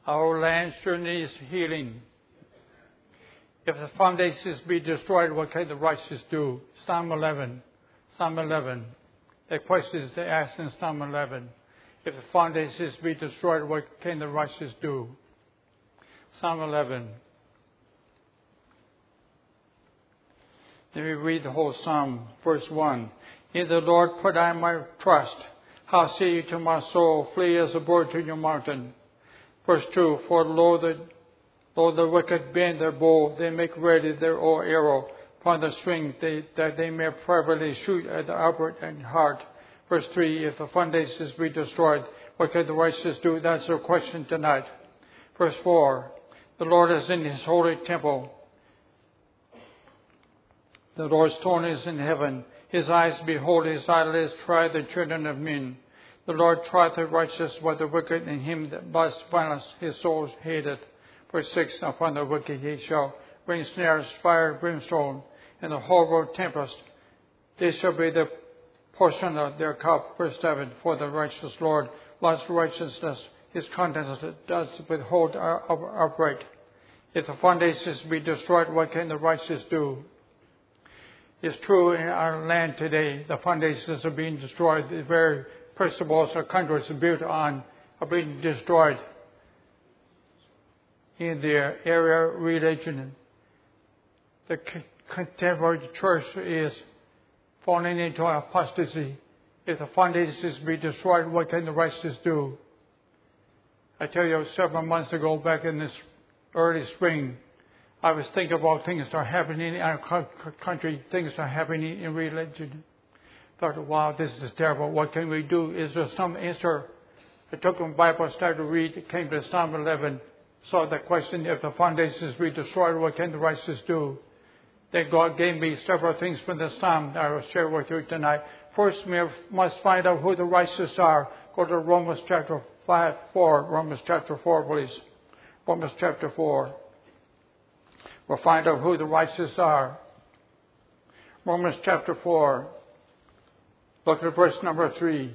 Our land sure needs healing. If the foundations be destroyed, what can the righteous do? Psalm 11. Psalm 11. The question is they ask in Psalm 11. If the foundations be destroyed, what can the righteous do? Psalm 11. Let me read the whole psalm. Verse 1. In the Lord put I my trust. How say you to my soul, flee as a bird to your mountain. Verse 2. For lo the wicked bend their bow, they make ready their arrow upon the string, that they may privately shoot at the upright and heart. Verse 3. If the foundations be destroyed, what can the righteous do? That's our question tonight. Verse 4. The Lord is in His holy temple. The Lord's throne is in heaven. His eyes behold, His eyelids try the children of men. The Lord trieth the righteous, but the wicked and him that loves violence His soul hateth. Verse 6. Upon the wicked He shall bring snares, fire, brimstone, and the horrible tempest. They shall be the portion of their cup. Verse 7. For the righteous Lord loves righteousness. His countenance does withhold upright. If the foundations be destroyed, what can the righteous do? It's true in our land today. The foundations are being destroyed. The very principles our country is built on are being destroyed. In the area of religion, the contemporary church is falling into apostasy. If the foundations be destroyed, what can the righteous do? I tell you, several months ago, back in this early spring, I was thinking about things that are happening in our country, things that are happening in religion. I thought, wow, this is terrible. What can we do? Is there some answer? I took my Bible, started to read. It came to Psalm 11. Saw the question, if the foundations be destroyed, what can the righteous do? Then God gave me several things from the Psalm that I will share with you tonight. First, we must find out who the righteous are. Go to Romans chapter 4. Romans chapter 4, please. Romans chapter 4. We'll find out who the righteous are. Romans chapter 4. Look at verse number 3.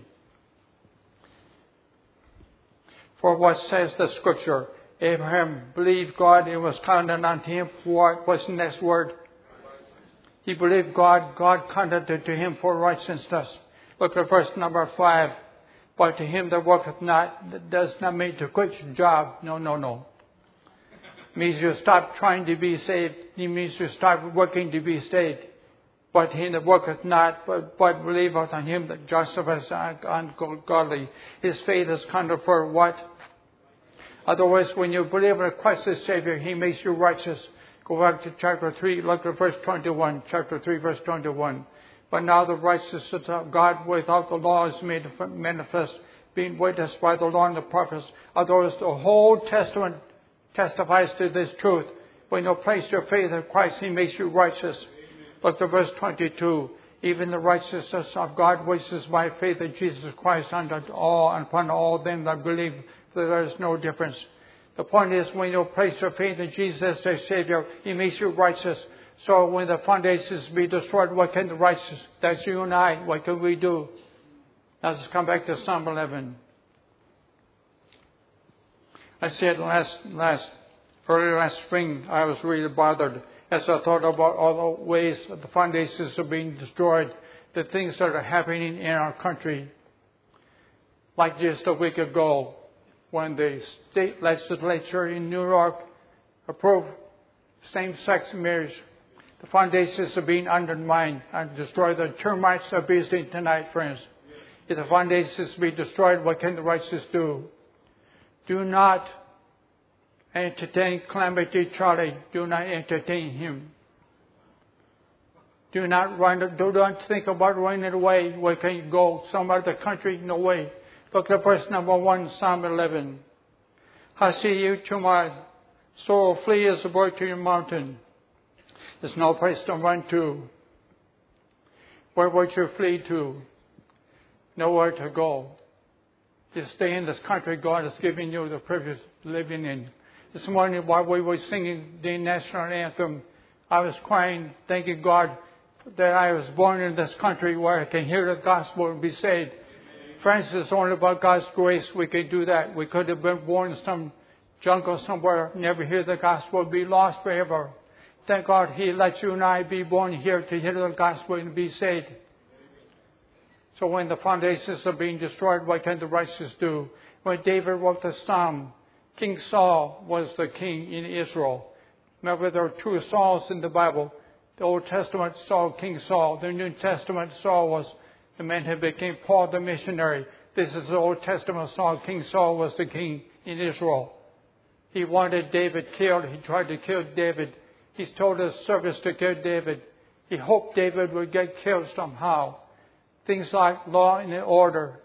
For what says the Scripture? Abraham believed God, it was counted unto him for what? What's the next word? He believed God, God counted it to him for righteousness. Look at verse number 5. But to him that worketh not, that does not mean to quit your job. No. It means you stop trying to be saved. It means you start working to be saved. But he that worketh not, but believeth on him that justifies ungodly. His faith is counted for what? Otherwise, when you believe in Christ as Savior, He makes you righteous. Go back to chapter 3, look at verse 21. Chapter 3, verse 21. But now the righteousness of God without the law is made manifest, being witnessed by the law and the prophets. Otherwise, the whole Testament testifies to this truth. When you place your faith in Christ, He makes you righteous. Look at verse 22. Even the righteousness of God which is by faith in Jesus Christ upon all them that believe, for there is no difference. The point is, when you place your faith in Jesus as Savior, He makes you righteous. So when the foundations be destroyed, what can the righteous? That's you and I. What can we do? Now let's come back to Psalm 11. I said early last spring, I was really bothered as I thought about all the ways that the foundations are being destroyed, the things that are happening in our country. Like just a week ago, when the state legislature in New York approved same-sex marriage, the foundations are being undermined and destroyed. The termites are busy tonight, friends. If the foundations be destroyed, what can the righteous do? Do not entertain Calamity Charlie. Do not entertain him. Do not think about running away. Where can you go? Some other country? No way. Look at verse number 1, Psalm 11. I say you to my soul, flee as a bird to your mountain. There's no place to run to. Where would you flee to? Nowhere to go. You stay in this country God has given you the privilege of living in. This morning while we were singing the national anthem, I was crying, thanking God that I was born in this country where I can hear the gospel and be saved. Friends, it's only about God's grace we can do that. We could have been born in some jungle somewhere, never hear the gospel, be lost forever. Thank God He let you and I be born here to hear the gospel and be saved. So when the foundations are being destroyed, what can the righteous do? When David wrote the Psalm, King Saul was the king in Israel. Remember, there are two Sauls in the Bible. The Old Testament Saul, King Saul. The New Testament Saul was the man who became Paul the missionary. This is the Old Testament Saul. King Saul was the king in Israel. He wanted David killed. He tried to kill David. He's told his servants to kill David. He hoped David would get killed somehow. Things like law and order,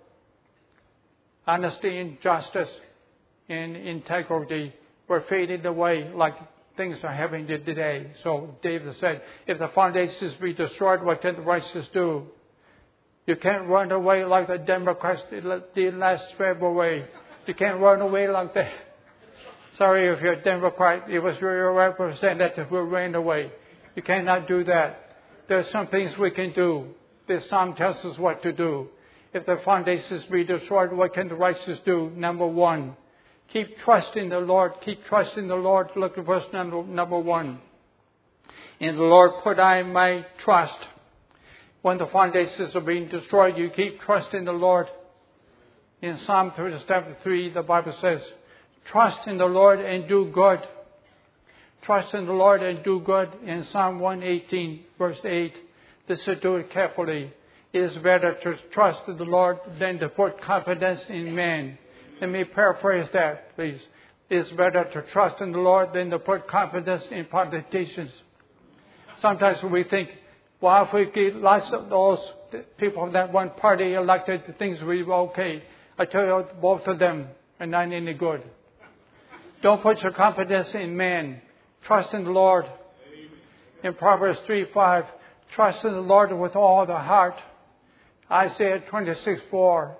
honesty and justice and integrity were fading away like things are happening today. So David said, if the foundations be destroyed, what can the righteous do? You can't run away like the Democrats did last February. You can't run away like that. Sorry if you're a Democrat. It was your representative who ran away. You cannot do that. There's some things we can do. This psalm tells us what to do. If the foundations be destroyed, what can the righteous do? Number one, keep trusting the Lord. Keep trusting the Lord. Look at verse number 1. In the Lord put I my trust. When the foundations are being destroyed, you keep trusting the Lord. In Psalm 37:3, the Bible says, trust in the Lord and do good. Trust in the Lord and do good. In Psalm 118, verse 8, listen to it carefully. It is better to trust in the Lord than to put confidence in man. Let me paraphrase that, please. It is better to trust in the Lord than to put confidence in politicians. Sometimes we think, well, if we get lots of those people from that one party elected, things will be okay. I tell you, both of them are not any good. Don't put your confidence in man. Trust in the Lord. In Proverbs 3:5, trust in the Lord with all the heart. Isaiah 26:4.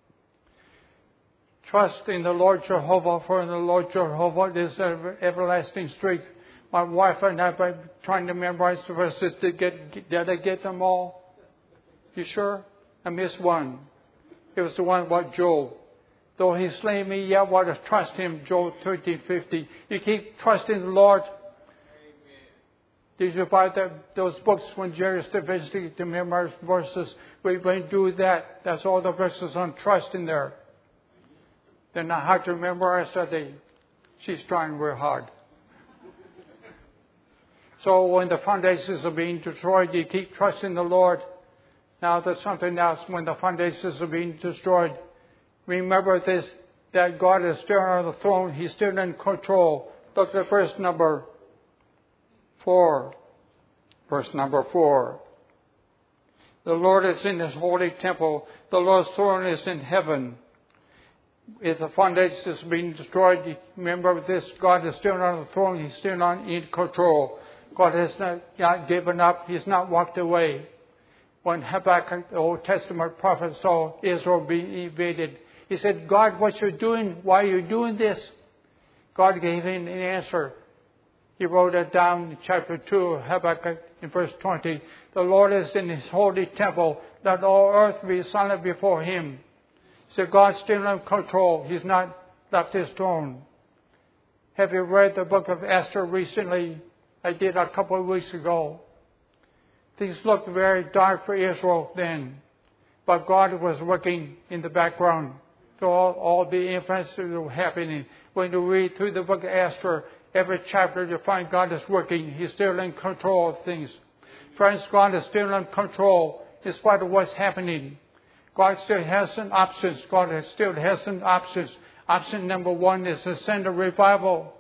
Trust in the Lord Jehovah, for in the Lord Jehovah is everlasting strength. My wife and I have been trying to memorize the verses. Did I get them all? You sure? I missed one. It was the one about Job. Though he slay me, yet will I trust him. Job 13:50. You keep trusting the Lord. Did you buy those books when Jerry visited to memorize verses? We do that. That's all the verses on trust in there. They're not hard to memorize, are they? She's trying real hard. So when the foundations are being destroyed, you keep trusting the Lord. Now there's something else. When the foundations are being destroyed, remember this, that God is still on the throne. He's still in control. Look at verse number 4. Verse number 4. The Lord is in His holy temple. The Lord's throne is in heaven. If the foundations are being destroyed, remember this, God is still on the throne. He's still in control. God has not given up. He's not walked away. When Habakkuk, the Old Testament prophet, saw Israel being invaded, he said, God, what you're doing? Why are you doing this? God gave him an answer. He wrote it down in chapter 2 of Habakkuk in verse 20. The Lord is in His holy temple. Let all earth be silent before Him. So God's still in control. He's not left His throne. Have you read the book of Esther recently? I did a couple of weeks ago. Things looked very dark for Israel then. But God was working in the background. So all the events that were happening. When you read through the book of Esther, every chapter you find God is working. He's still in control of things. Friends, God is still in control in spite of what's happening. God still has some options. God still has some options. Option number 1 is to send a revival.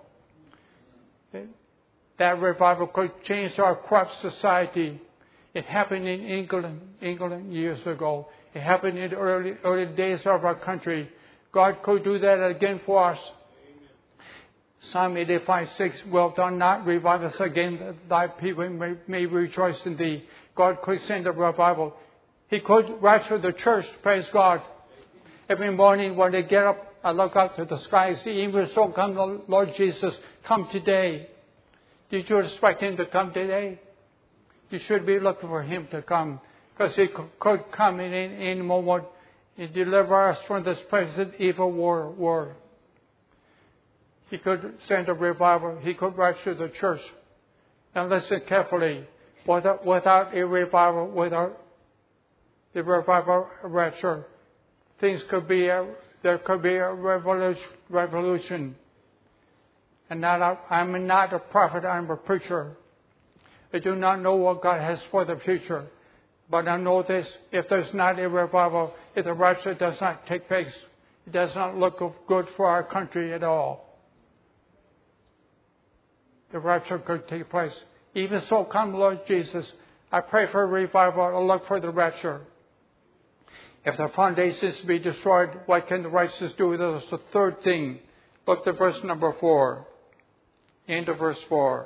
That revival could change our corrupt society. It happened in England years ago. It happened in the early days of our country. God could do that again for us. Psalm 85:6, wilt thou not revive us again, that thy people may rejoice in thee. God could send a revival. He could rapture the church, praise God. Every morning when they get up, I look up to the sky and see, even so come the Lord Jesus, come today. Did you expect Him to come today? You should be looking for Him to come, because He could come in any moment and deliver us from this present evil war. He could send a revival. He could rapture the church. And listen carefully. Without a revival, without the revival rapture, there could be a revolution. And I'm not a prophet, I'm a preacher. I do not know what God has for the future. But I know this, if there's not a revival, if the rapture does not take place, it does not look good for our country at all. The rapture could take place. Even so, come Lord Jesus, I pray for revival. I look for the rapture. If the foundations be destroyed, what can the righteous do? That's the third thing. Look to verse number 4. End of verse 4.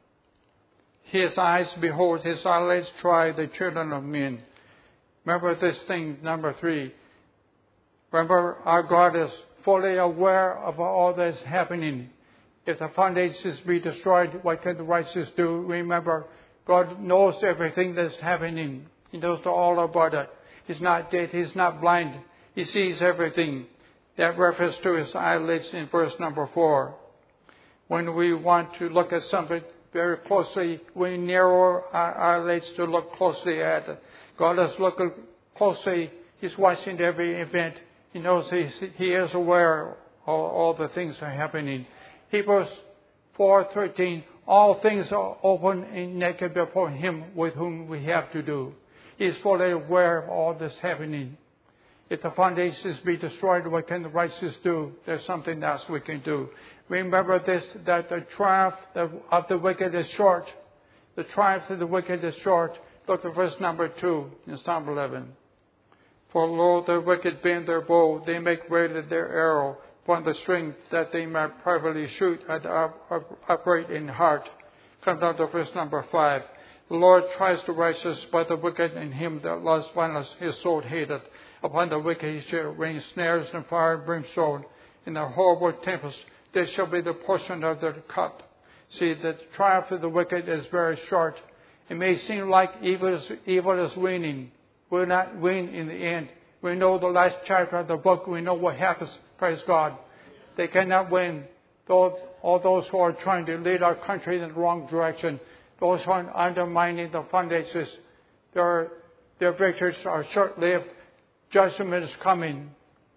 His eyes behold, his eyelids try the children of men. Remember this thing, number 3. Remember, our God is fully aware of all that is happening. If the foundations be destroyed, what can the righteous do? Remember, God knows everything that's happening. He knows all about it. He's not dead. He's not blind. He sees everything. That refers to his eyelids in verse number 4. When we want to look at something very closely, we narrow our eyelids to look closely at it. God is looking closely. He's watching every event. He knows he is aware of all the things that are happening. Hebrews 4:13, all things are open and naked before him with whom we have to do. He is fully aware of all this happening. If the foundations be destroyed, what can the righteous do? There's something else we can do. Remember this, that the triumph of the wicked is short. The triumph of the wicked is short. Look at verse number 2 in Psalm 11. For lo, the wicked bend their bow, they make ready their arrow upon the string, that they might privately shoot at the upright in heart. Come down to verse number 5. The Lord tries the righteous, but the wicked and him that loves violence his soul hateth. Upon the wicked he shall rain snares and fire and brimstone. In the horrible tempest, this shall be the portion of their cup. See, the triumph of the wicked is very short. It may seem like evil is winning. Will not win in the end. We know the last chapter of the book. We know what happens. Praise God. They cannot win. All those who are trying to lead our country in the wrong direction, those who are undermining the foundations, their victories are short-lived. Judgment is coming.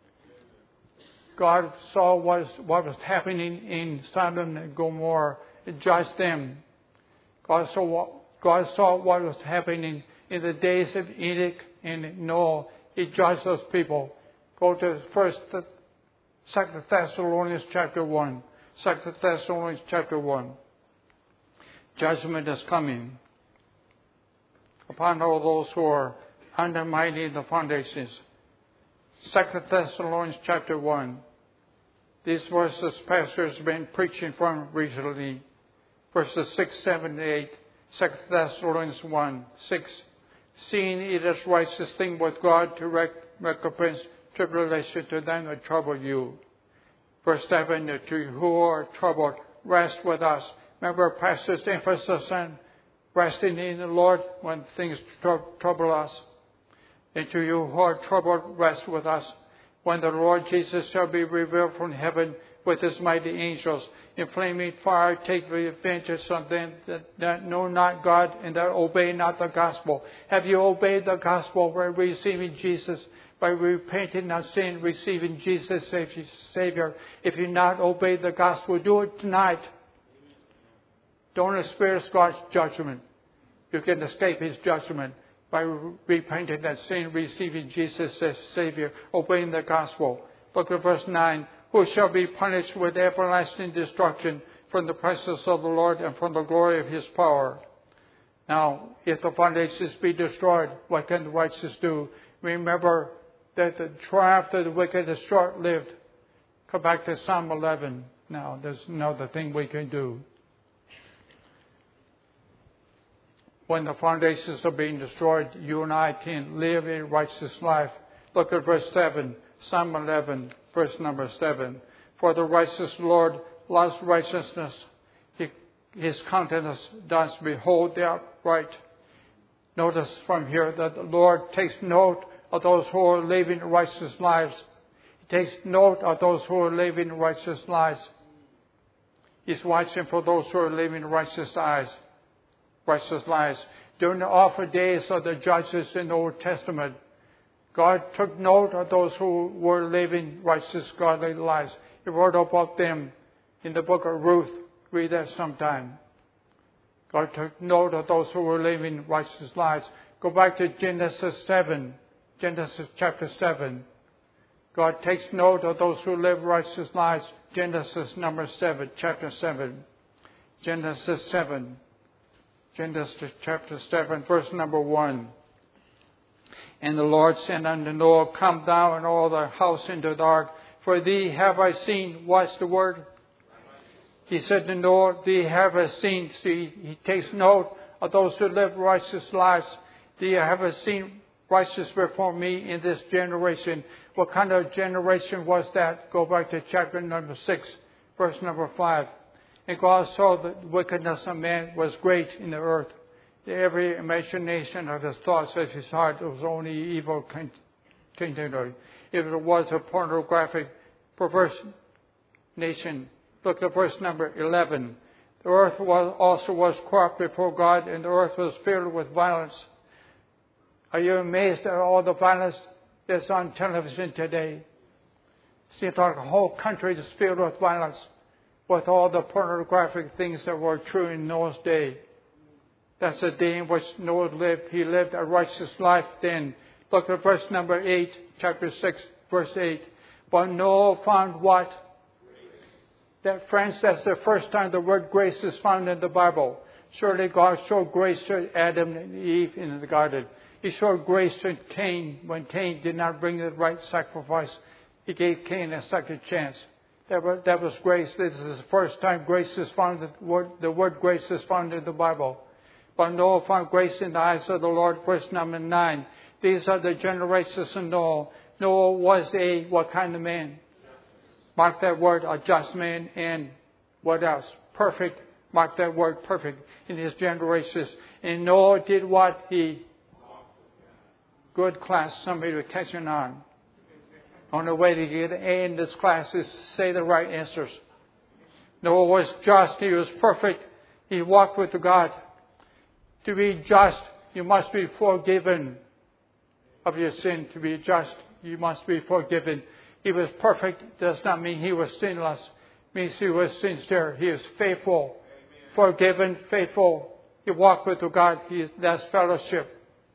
God saw what was happening in Sodom and Gomorrah and judged them. God saw what was happening in the days of Enoch and Noah. He judged those people. Go to 2 Thessalonians chapter 1. 2 Thessalonians chapter 1. Judgment is coming upon all those who are undermining the foundations. 2 Thessalonians chapter 1. These verses Pastor has been preaching from recently. Verses 6, 7, and 8. 2 Thessalonians 1, 6. Seeing it is righteous thing with God to recompense tribulation to them that trouble you. Verse 7, to you who are troubled, rest with us. Remember Pastor's emphasis on resting in the Lord when things trouble us. And to you who are troubled, rest with us. When the Lord Jesus shall be revealed from heaven with his mighty angels, in flaming fire, take vengeance on them that know not God and that obey not the gospel. Have you obeyed the gospel by receiving Jesus, by repenting of sin, receiving Jesus as Savior? If you not obeyed the gospel, do it tonight. Don't experience God's judgment. You can escape his judgment by repenting of sin, receiving Jesus as Savior, obeying the gospel. Look at verse 9. Who shall be punished with everlasting destruction from the presence of the Lord and from the glory of his power. Now, if the foundations be destroyed, what can the righteous do? Remember that the triumph of the wicked is short-lived. Come back to Psalm 11. Now, there's another thing we can do. When the foundations are being destroyed, you and I can live a righteous life. Look at verse 7, Psalm 11, verse number 7. For the righteous Lord loves righteousness. His countenance does behold the upright. Notice from here that the Lord takes note of those who are living righteous lives. He takes note of those who are living righteous lives. He's watching for those who are living righteous lives. During the awful days of the judges in the Old Testament, God took note of those who were living righteous, godly lives. He wrote about them in the book of Ruth. Read that sometime. God took note of those who were living righteous lives. Go back to Genesis 7. Genesis chapter 7. God takes note of those who live righteous lives. Genesis number 7, chapter 7. Genesis 7. Genesis chapter 7, verse number 1. And the Lord said unto Noah, Come thou and all the house into the ark, for thee have I seen. What's the word? He said to Noah, Thee have I seen. See, he takes note of those who live righteous lives. Thee have I seen righteous before me in this generation. What kind of generation was that? Go back to chapter number 6, verse number 5. And God saw that the wickedness of man was great in the earth. Every imagination of his thoughts of his heart was only evil continually. If it was a pornographic, perverse nation. Look at verse number 11. The earth also was corrupt before God, and the earth was filled with violence. Are you amazed at all the violence that's on television today? Seems like the whole country is filled with violence, with all the pornographic things that were true in Noah's day. That's the day in which Noah lived. He lived a righteous life then. Look at verse number 8, chapter 6, verse 8. But Noah found what? That, friends, that's the first time the word grace is found in the Bible. Surely God showed grace to Adam and Eve in the garden. He showed grace to Cain when Cain did not bring the right sacrifice. He gave Cain a second chance. That was grace. This is the first time grace is found. The word grace is found in the Bible. But Noah found grace in the eyes of the Lord. Verse number 9. These are the generations of Noah. Noah was a what kind of man? Mark that word, a just man, and what else? Perfect. Mark that word, perfect, in his generations. And Noah did what? He good class, somebody was catching on. On the way to get an A in this class is say the right answers. Noah was just. He was perfect. He walked with God. To be just, you must be forgiven of your sin. To be just, you must be forgiven. He was perfect. Does not mean he was sinless. It means he was sincere. He is faithful, forgiven, faithful. He walked with God. That's fellowship.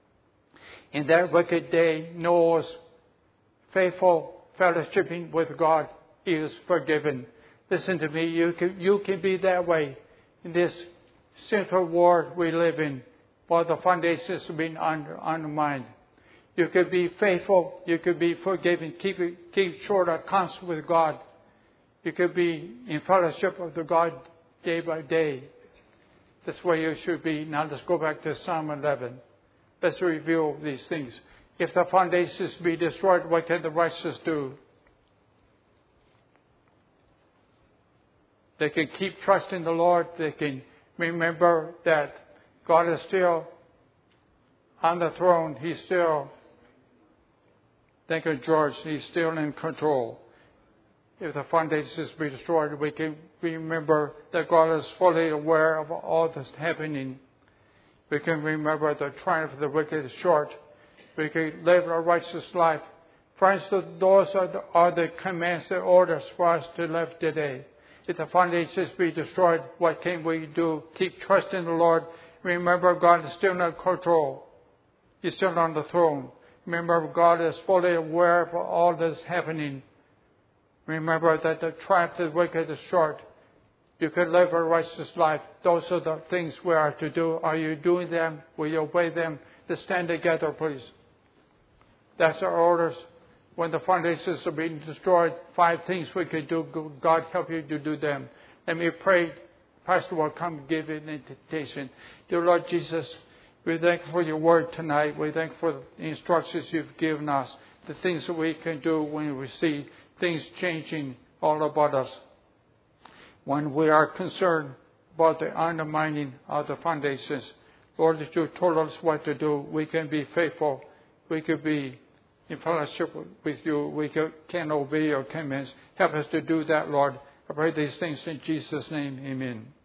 In that wicked day, Noah was faithful, fellowshipping with God. He is forgiven. Listen to me. You can be that way in this sinful world we live in, while the foundations are being undermined. You could be faithful. You could be forgiven. Keep short accounts with God. You could be in fellowship with the God day by day. That's where you should be. Now let's go back to Psalm 11. Let's review these things. If the foundations be destroyed, what can the righteous do? They can keep trusting the Lord. They can remember that God is still on the throne. He's still, think of George, he's still in control. If the foundations be destroyed, we can remember that God is fully aware of all that's happening. We can remember the triumph of the wicked is short. We can live a righteous life. Friends, those are the commands and orders for us to live today. If the foundations be destroyed, what can we do? Keep trusting the Lord. Remember, God is still in control. He's still on the throne. Remember, God is fully aware of all that's happening. Remember that the triumph of the wicked is short. You can live a righteous life. Those are the things we are to do. Are you doing them? Will you obey them? Let's stand together, please. That's our orders. When the foundations are being destroyed, 5 things we could do. God help you to do them. Let me pray. Pastor will come and give you an invitation. Dear Lord Jesus, we thank you for your word tonight. We thank you for the instructions you've given us. The things that we can do when we see things changing all about us. When we are concerned about the undermining of the foundations, Lord, that you told us what to do. We can be faithful. We could be in fellowship with you. We can obey your commands. Help us to do that, Lord. I pray these things in Jesus' name. Amen.